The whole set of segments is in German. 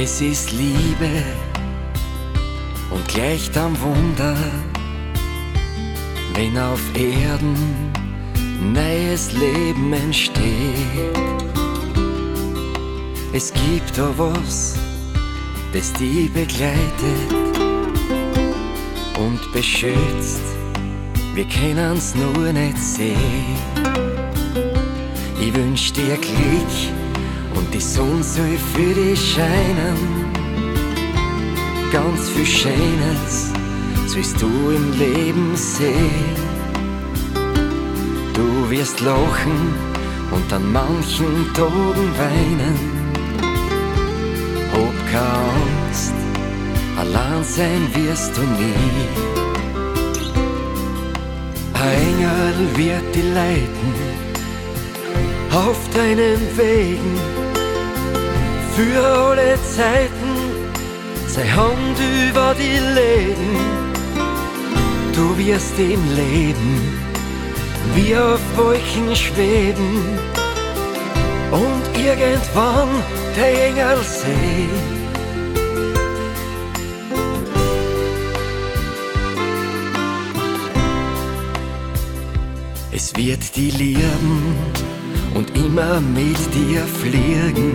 Es ist Liebe und gleicht am Wunder, wenn auf Erden neues Leben entsteht. Es gibt da was, das die begleitet und beschützt, wir können's nur nicht sehen. Ich wünsch dir Glück und die Sonne soll für dich scheinen. Ganz viel Schönes sollst du im Leben sehen. Du wirst lachen und an manchen Tagen weinen. Hab keine Angst, allein sein wirst du nie. Ein Engel wird dich leiten auf deinen Wegen für alle Zeiten, sei Hand über die legen. Du wirst im Leben wie auf Wolken schweben und irgendwann der Engel sehen. Es wird die lieben und immer mit dir fliegen,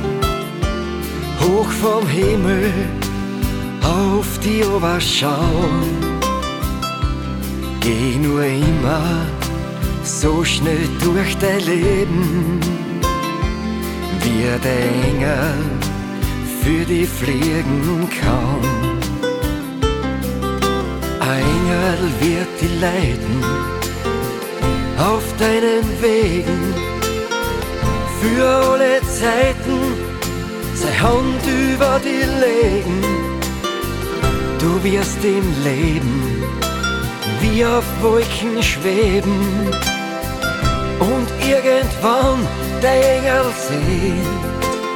hoch vom Himmel auf die Ober schauen. Geh nur immer so schnell durch dein Leben, wie der Engel für die fliegen kann. Ein Engel wird dich leiten auf deinen Wegen für alle Zeiten, sei Hand über die legen. Du wirst im Leben wie auf Wolken schweben und irgendwann der Engel sehen.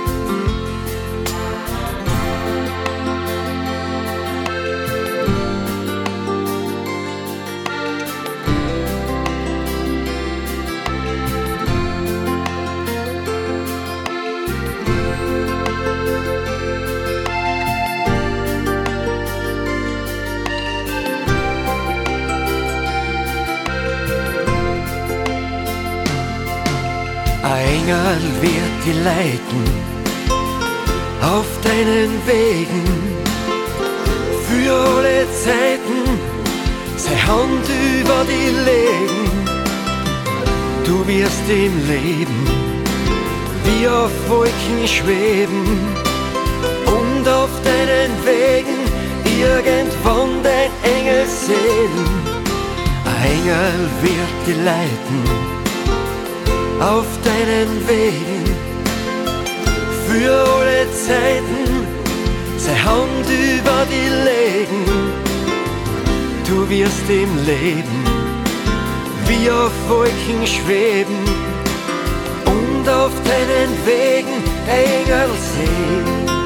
Ein Engel wird dich leiten auf deinen Wegen für alle Zeiten, sei Hand über die legen. Du wirst im Leben wie auf Wolken schweben und auf deinen Wegen irgendwann dein Engel sehen. Ein Engel wird dich leiten auf deinen Wegen für alle Zeiten, sei Hand über die legen. Du wirst im Leben wie auf Wolken schweben und auf deinen Wegen Engel sehen.